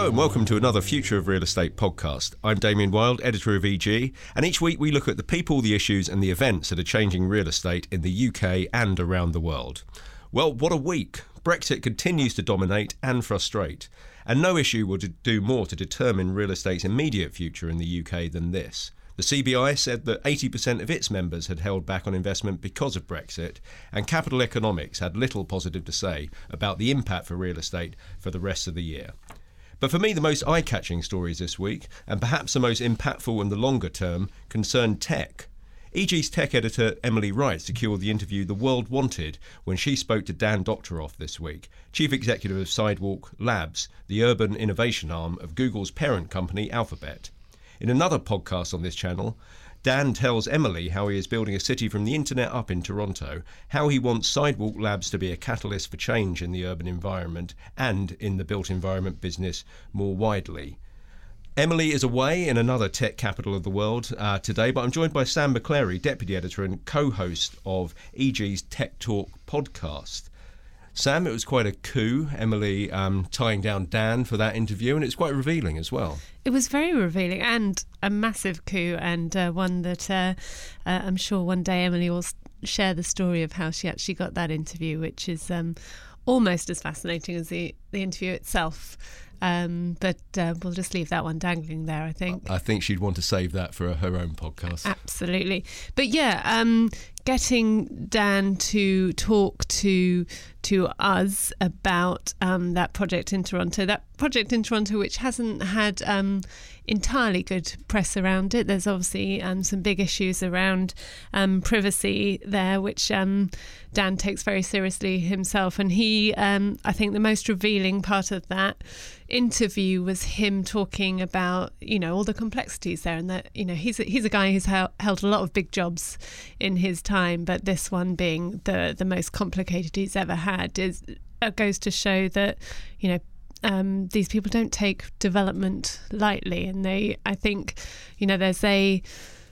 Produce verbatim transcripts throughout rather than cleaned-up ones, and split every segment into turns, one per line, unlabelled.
Hello and welcome to another Future of Real Estate podcast. I'm Damien Wild, editor of E G, and each week we look at the people, the issues and the events that are changing real estate in the U K and around the world. Well, what a week. Brexit continues to dominate and frustrate, and no issue will do more to determine real estate's immediate future in the U K than this. The C B I said that eighty percent of its members had held back on investment because of Brexit, and Capital Economics had little positive to say about the impact for real estate for the rest of the year. But for me, the most eye-catching stories this week, and perhaps the most impactful in the longer term, concern tech. E G's tech editor Emily Wright secured the interview the world wanted when she spoke to Dan Doctoroff this week, chief executive of Sidewalk Labs, the urban innovation arm of Google's parent company Alphabet. In another podcast on this channel, Dan tells Emily how he is building a city from the internet up in Toronto, how he wants Sidewalk Labs to be a catalyst for change in the urban environment and in the built environment business more widely. Emily is away in another tech capital of the world uh, today, but I'm joined by Sam McClary, deputy editor and co-host of E G's Tech Talk podcast. Sam, it was quite a coup, Emily um, tying down Dan for that interview, and it's quite revealing as well.
It was very revealing and a massive coup, and uh, one that uh, uh, I'm sure one day Emily will share the story of how she actually got that interview, which is um, almost as fascinating as the, the interview itself. Um, but uh, we'll just leave that one dangling there, I think.
I think she'd want to save that for her own podcast.
Absolutely. But yeah, um, getting Dan to talk to to us about um, that project in Toronto, that project in Toronto which hasn't had um, entirely good press around it. There's obviously um, some big issues around um, privacy there, which um, Dan takes very seriously himself. And he, um, I think the most revealing part of that interview was him talking about, you know, all the complexities there, and that, you know, he's a, he's a guy who's held, held a lot of big jobs in his time, but this one being the the most complicated he's ever had is uh, goes to show that, you know, um, these people don't take development lightly, and they, I think, you know, there's a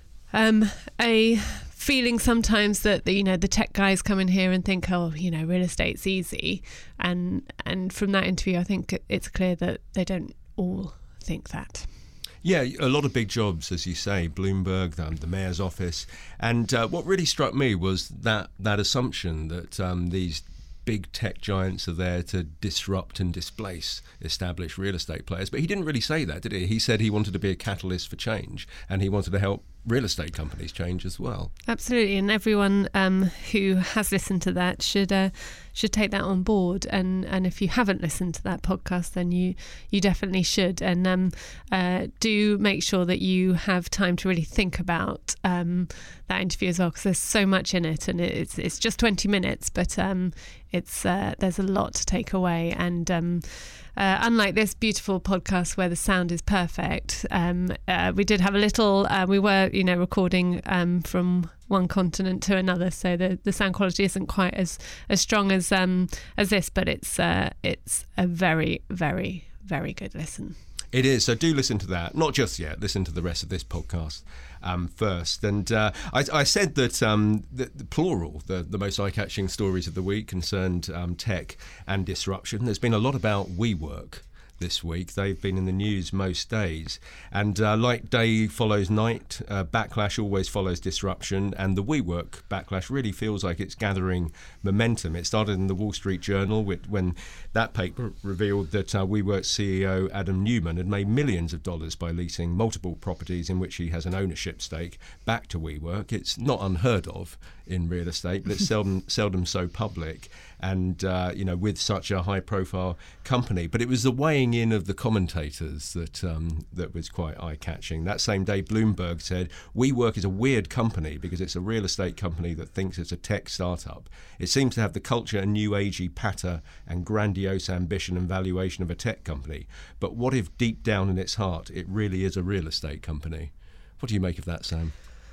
um, a feeling sometimes that the, you know, the tech guys come in here and think, oh, you know, real estate's easy, and and from that interview I think it's clear that they don't all think that.
Yeah, a lot of big jobs, as you say, Bloomberg, um, the mayor's office, and uh, what really struck me was that that assumption that um, these big tech giants are there to disrupt and displace established real estate players. But he didn't really say that, did he? He said he wanted to be a catalyst for change, and he wanted to help real estate companies change as well.
Absolutely, and everyone um, who has listened to that should uh, should take that on board. And, and if you haven't listened to that podcast, then you you definitely should. And um, uh, do make sure that you have time to really think about um, that interview as well, because there's so much in it, and it's it's just twenty minutes, but um, it's uh, there's a lot to take away. And um, Uh, unlike this beautiful podcast where the sound is perfect, um, uh, we did have a little, uh, we were, you know, recording um, from one continent to another, so the, the sound quality isn't quite as, as strong as um, as this, but it's uh, it's a very, very, very good listen.
It is, so do listen to that. Not just yet, listen to the rest of this podcast um, first. And uh, I, I said that um, the, the plural, the, the most eye-catching stories of the week concerned um, tech and disruption. There's been a lot about WeWork this week. They've been in the news most days. And uh, like day follows night, uh, backlash always follows disruption, and the WeWork backlash really feels like it's gathering momentum. It started in the Wall Street Journal with, when that paper revealed that uh, WeWork C E O Adam Neumann had made millions of dollars by leasing multiple properties in which he has an ownership stake back to WeWork. It's not unheard of in real estate, but it's seldom seldom so public, and uh, you know, with such a high-profile company. But it was the weighing in of the commentators that um, that was quite eye-catching. That same day, Bloomberg said, WeWork is a weird company because it's a real estate company that thinks it's a tech startup. It seems to have the culture and new agey patter and grandiose ambition and valuation of a tech company. But what if deep down in its heart, it really is a real estate company? What do you make of that, Sam?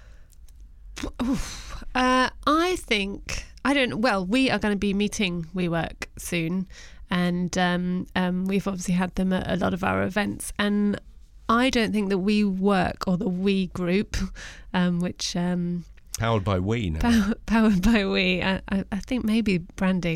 Uh, I think, I don't, well, we are going to be meeting WeWork soon, and um, um, we've obviously had them at a lot of our events, and I don't think that WeWork, or the We Group, um, which... Um,
Powered by We now.
Pow- powered by We, I, I, I think maybe branding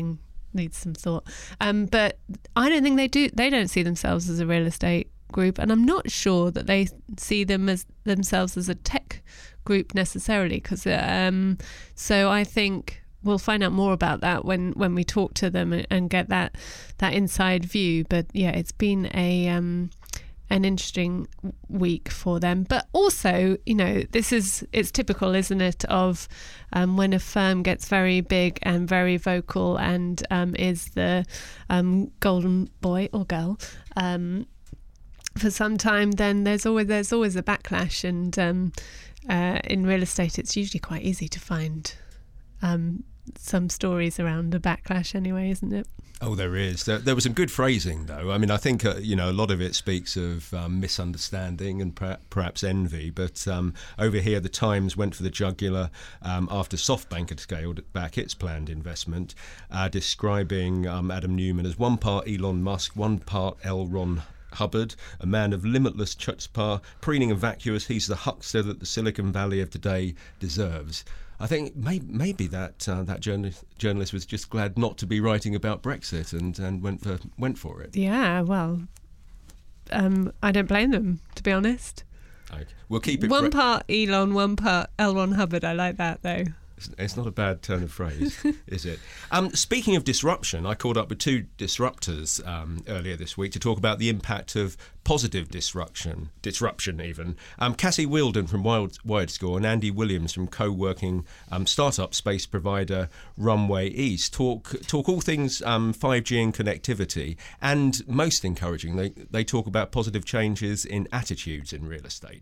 needs some thought. Um, but I don't think they do. They don't see themselves as a real estate group, and I'm not sure that they see them as themselves as a tech group necessarily. Because um, so I think we'll find out more about that when, when we talk to them and, and get that that inside view. But yeah, it's been a um, an interesting week for them. But also, you know, this is it's typical, isn't it, of um, when a firm gets very big and very vocal and um, is the um, golden boy or girl um, for some time, then there's always there's always a backlash. And um, uh, in real estate, it's usually quite easy to find um, some stories around the backlash anyway, isn't it?
Oh, there is. There, there was some good phrasing, though. I mean, I think, uh, you know, a lot of it speaks of um, misunderstanding and per- perhaps envy. But um, over here, the Times went for the jugular um, after SoftBank had scaled back its planned investment, uh, describing um, Adam Neumann as one part Elon Musk, one part L. Ron Hubbard, a man of limitless chutzpah, preening and vacuous. He's the huckster that the Silicon Valley of today deserves. I think may, maybe that uh, that journalist, journalist was just glad not to be writing about Brexit and, and went for went for it.
Yeah, well, um, I don't blame them, to be honest.
Okay. We'll keep it.
One
bre-
part Elon, one part L. Ron Hubbard. I like that, though.
It's, it's not a bad turn of phrase, is it? Um, speaking of disruption, I caught up with two disruptors um, earlier this week to talk about the impact of positive disruption, disruption even. Um, Cassie Wielden from Wild, WiredScore and Andy Williams from co-working um, startup space provider Runway East talk talk all things um, five G and connectivity, and most encouraging, they, they talk about positive changes in attitudes in real estate.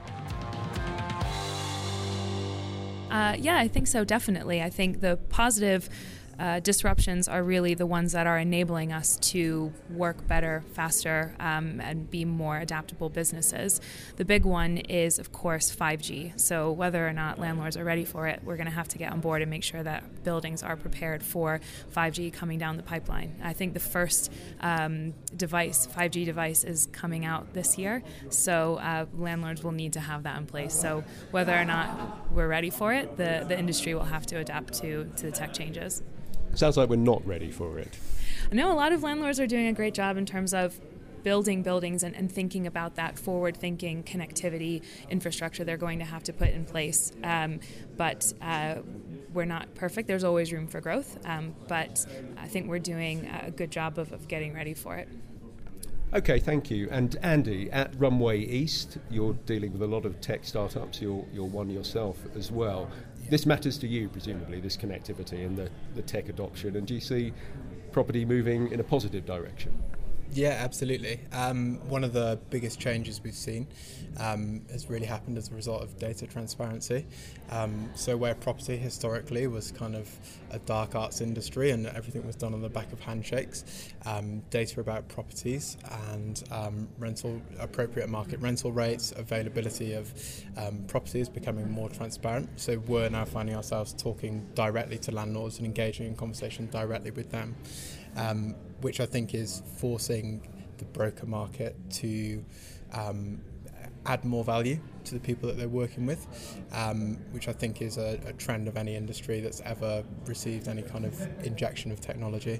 Uh, yeah, I think so, definitely. I think the positive uh, disruptions are really the ones that are enabling us to work better, faster, um, and be more adaptable businesses. The big one is, of course, five G. So whether or not landlords are ready for it, we're going to have to get on board and make sure that buildings are prepared for five G coming down the pipeline. I think the first um, device, five G device, is coming out this year, so uh, landlords will need to have that in place. So whether or not we're ready for it, the, the industry will have to adapt to, to the tech changes.
Sounds like we're not ready for it.
I know a lot of landlords are doing a great job in terms of building buildings and, and thinking about that forward-thinking connectivity infrastructure they're going to have to put in place. Um, but uh, we're not perfect. There's always room for growth. Um, but I think we're doing a good job of, of getting ready for it.
Okay, thank you. And Andy, at Runway East, you're dealing with a lot of tech startups. You're, you're one yourself as well. This matters to you, presumably, this connectivity and the, the tech adoption. And do you see property moving in a positive direction?
Yeah, absolutely. Um, one of the biggest changes we've seen um, has really happened as a result of data transparency. Um, so where property historically was kind of a dark arts industry and everything was done on the back of handshakes, um, data about properties and um, rental, appropriate market rental rates, availability of um, properties becoming more transparent. So we're now finding ourselves talking directly to landlords and engaging in conversation directly with them. Um, which I think is forcing the broker market to um, add more value to the people that they're working with, um, which I think is a, a trend of any industry that's ever received any kind of injection of technology.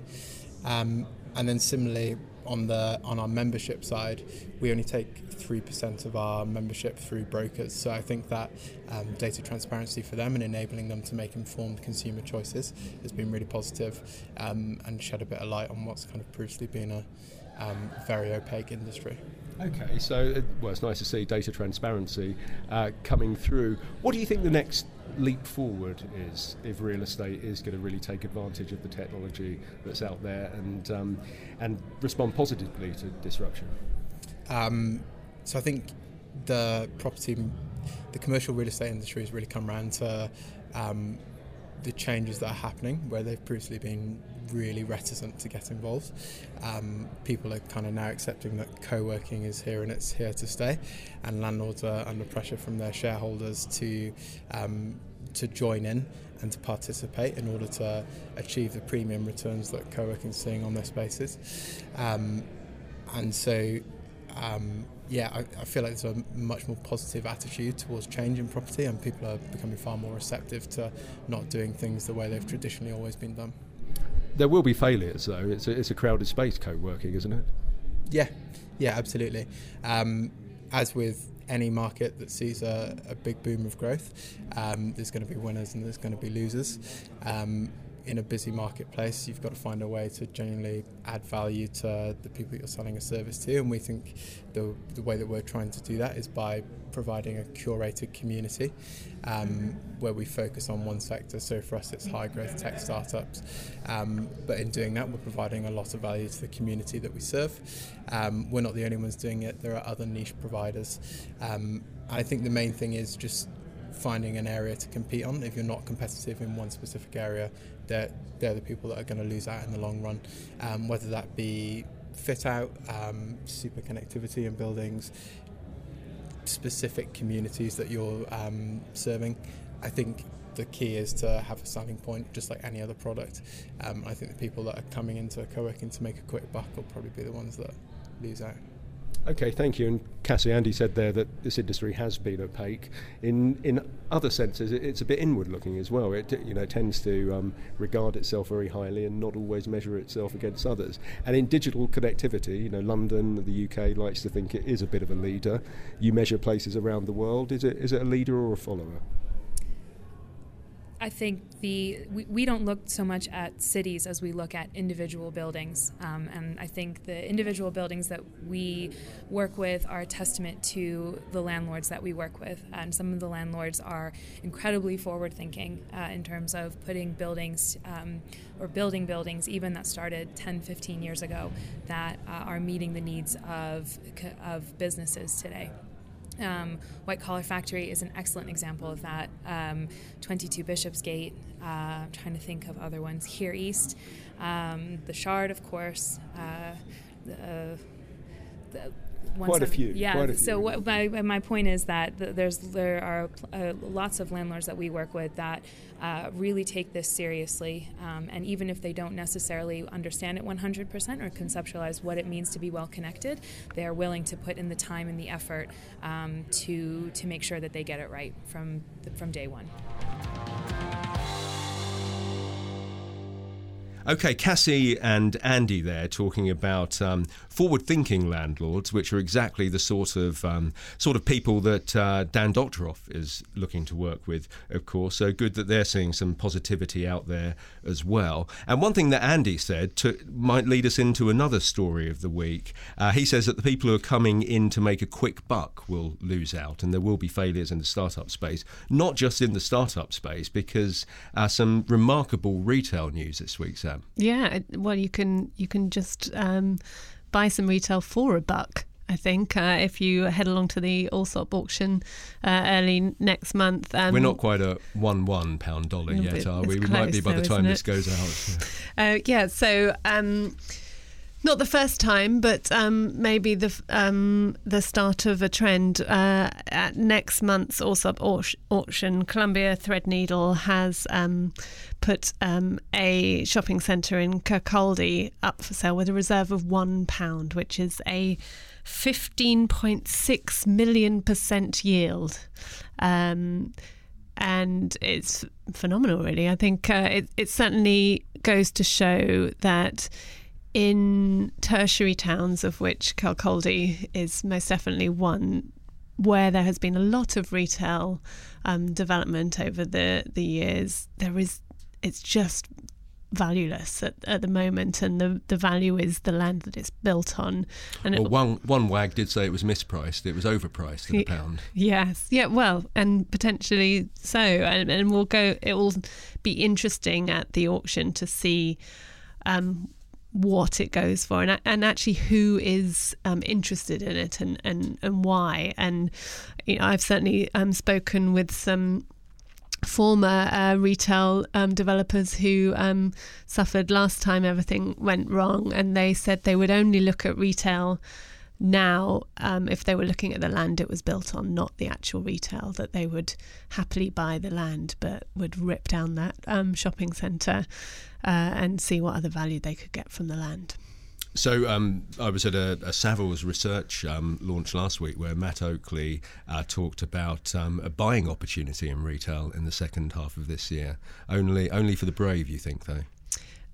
Um, and then similarly, on the on our membership side, we only take three percent of our membership through brokers. So I think that um, data transparency for them and enabling them to make informed consumer choices has been really positive, um, and shed a bit of light on what's kind of previously been a um, very opaque industry.
Okay, so well, it's nice to see data transparency uh, coming through. What do you think the next leap forward is if real estate is going to really take advantage of the technology that's out there and um, and respond positively to disruption?
Um, so I think the property, the commercial real estate industry has really come around to um, the changes that are happening where they've previously been really reticent to get involved. Um, people are kind of now accepting that co-working is here and it's here to stay, and landlords are under pressure from their shareholders to um, to join in and to participate in order to achieve the premium returns that co-working is seeing on their spaces. Um, and so um, yeah, I, I feel like there's a much more positive attitude towards change in property, and people are becoming far more receptive to not doing things the way they've traditionally always been done.
there will be failures, though. It's a, it's a crowded space, co-working, isn't it?
Yeah, yeah, absolutely. Um, as with any market that sees a, a big boom of growth, um, there's going to be winners and there's going to be losers. Um, in a busy marketplace, you've got to find a way to genuinely add value to the people you're selling a service to, and we think the, the way that we're trying to do that is by providing a curated community um, where we focus on one sector. So for us it's high growth tech startups, um, but in doing that we're providing a lot of value to the community that we serve. Um, we're not the only ones doing it, there are other niche providers. Um, I think the main thing is just finding an area to compete on. If you're not competitive in one specific area, they're, they're the people that are going to lose out in the long run, um, whether that be fit out, um, super connectivity in buildings, specific communities that you're um, serving. I think the key is to have a selling point, just like any other product. Um, I think the people that are coming into co-working to make a quick buck will probably be the ones that lose out.
Okay, thank you. And Cassie, Andy said there that this industry has been opaque. In in other senses, it, it's a bit inward-looking as well. It you know tends to um, regard itself very highly and not always measure itself against others. And in digital connectivity, you know, London, the U K likes to think it is a bit of a leader. You measure places around the world. Is it is it a leader or a follower?
I think the we, we don't look so much at cities as we look at individual buildings, um, and I think the individual buildings that we work with are a testament to the landlords that we work with, and some of the landlords are incredibly forward-thinking uh, in terms of putting buildings um, or building buildings even that started ten, fifteen years ago that uh, are meeting the needs of of businesses today. Um, White Collar Factory is an excellent example of that. Um, twenty-two Bishopsgate, uh, I'm trying to think of other ones. Here East, um, the Shard, of course. Uh, the, uh, the
Quite a few.
Yeah.
Quite a few.
So what, my my point is that there's there are uh, lots of landlords that we work with that uh, really take this seriously, um, and even if they don't necessarily understand it one hundred percent or conceptualize what it means to be well connected, they are willing to put in the time and the effort um, to to make sure that they get it right from the, from day one.
Okay, Cassie and Andy there talking about um, forward-thinking landlords, which are exactly the sort of um, sort of people that uh, Dan Doctoroff is looking to work with, of course. So good that they're seeing some positivity out there as well. And one thing that Andy said to, might lead us into another story of the week. Uh, he says that the people who are coming in to make a quick buck will lose out, and there will be failures in the startup space, not just in the startup space, because uh, some remarkable retail news this week, Sam.
Yeah, well, you can you can just um, buy some retail for a buck, I think, uh, if you head along to the Allsop auction uh, early next month. Um,
We're not quite a one one pound dollar yet, are we? We
close,
might be by
though,
the time this
it?
goes out.
Yeah, uh, yeah so... Um, Not the first time, but um, maybe the um, the start of a trend. Uh, at next month's Allsop auction, Columbia Threadneedle has um, put um, a shopping centre in Kirkcaldy up for sale with a reserve of one pound, which is a fifteen point six million percent yield. Um, and it's phenomenal, really. I think uh, it, it certainly goes to show that in tertiary towns, of which Kirkcaldy is most definitely one, where there has been a lot of retail um, development over the, the years, there is it's just valueless at, at the moment, and the, the value is the land that it's built on. And
well,
it,
one one wag did say it was mispriced. It was overpriced at a pound.
Yes, yeah, well, and potentially so, and, and we'll go. It will be interesting at the auction to see Um, what it goes for, and and actually who is um, interested in it, and, and, and why. And you know, I've certainly um, spoken with some former uh, retail um, developers who um, suffered last time everything went wrong, and they said they would only look at retail now um, if they were looking at the land it was built on, not the actual retail, that they would happily buy the land but would rip down that um, shopping centre uh, and see what other value they could get from the land.
So um, I was at a, a Savills research um, launch last week where Matt Oakley uh, talked about um, a buying opportunity in retail in the second half of this year. Only, only for the brave, you think, though?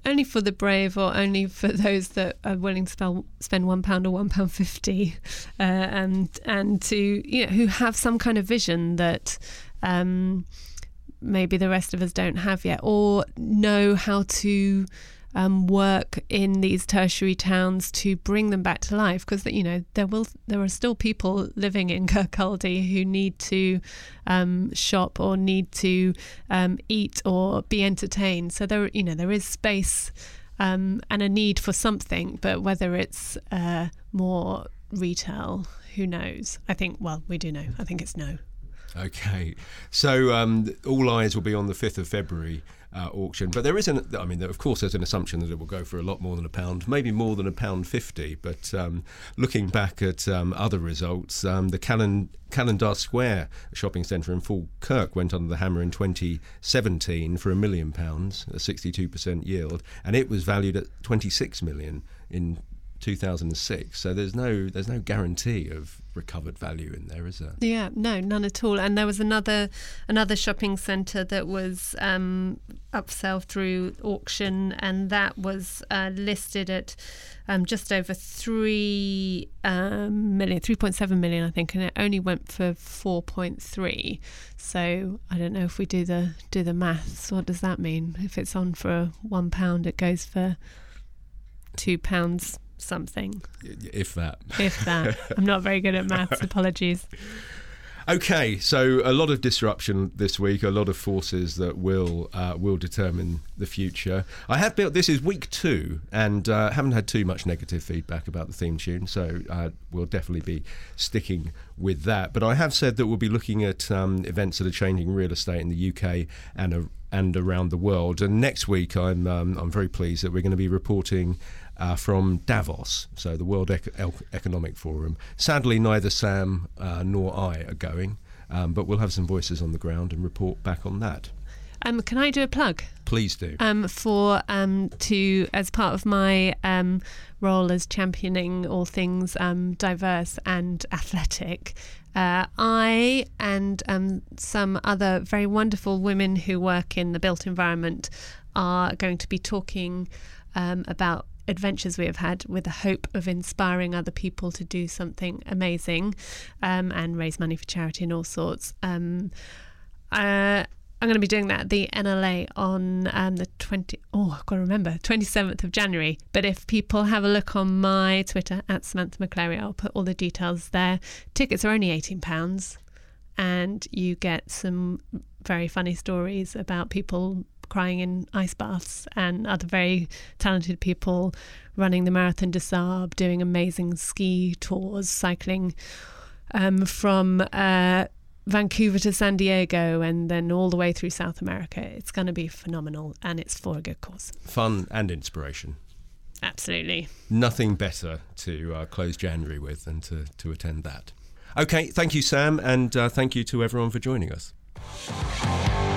only for the brave, or only for those that are willing to spell, spend one pound or one pound fifty, uh, and and to you know who have some kind of vision that um, maybe the rest of us don't have yet, or know how to um, work in these tertiary towns to bring them back to life. Because you know there will there are still people living in Kirkcaldy who need to um, shop or need to um, eat or be entertained. So there you know there is space um, and a need for something, but whether it's uh, more retail, who knows? I think well we do know. I think it's no.
Okay, so um, all eyes will be on the fifth of February uh, auction, but there isn't. I mean, of course, there's an assumption that it will go for a lot more than a pound, maybe more than a pound fifty. But um, looking back at um, other results, um, the Callan, Calendar Square shopping centre in Falkirk went under the hammer in twenty seventeen for a million pounds, a sixty-two percent yield, and it was valued at twenty-six million in two thousand six. So there's no there's no guarantee of recovered value in there, is there?
Yeah, no, none at all. And there was another another shopping centre that was um, up for sale through auction, and that was uh, listed at um, just over three um, million, three point seven million, I think, and it only went for four point three. So I don't know if we do the do the maths. What does that mean? If it's on for one pound, it goes for two pounds. Something,
if that
if that I'm not very good at maths, apologies.
Okay, so a lot of disruption this week, a lot of forces that will uh, will determine the future. I have built this is week two, and uh, haven't had too much negative feedback about the theme tune, so uh, we'll definitely be sticking with that. But I have said that we'll be looking at um, events that are changing real estate in the U K and uh, and around the world. And next week, I'm um, I'm very pleased that we're going to be reporting Uh, from Davos, so the World Ec- Economic Forum. Sadly, neither Sam uh, nor I are going, um, but we'll have some voices on the ground and report back on that.
Um, can I do a plug?
Please do.
Um, for um, to as part of my um, role as championing all things um, diverse and athletic, uh, I and um, some other very wonderful women who work in the built environment are going to be talking um, about adventures we have had, with the hope of inspiring other people to do something amazing um, and raise money for charity and all sorts. Um, uh, I'm going to be doing that at the N L A on um, the twenty. Oh, I've got to remember, twenty-seventh of January. But if people have a look on my Twitter at Samantha McClary, I'll put all the details there. Tickets are only eighteen pounds, and you get some very funny stories about people crying in ice baths and other very talented people running the Marathon des Sables, doing amazing ski tours, cycling um, from uh, Vancouver to San Diego and then all the way through South America. It's going to be phenomenal, and it's for a good cause.
Fun and inspiration.
Absolutely.
Nothing better to uh, close January with than to, to attend that. Okay, thank you, Sam, and uh, thank you to everyone for joining us.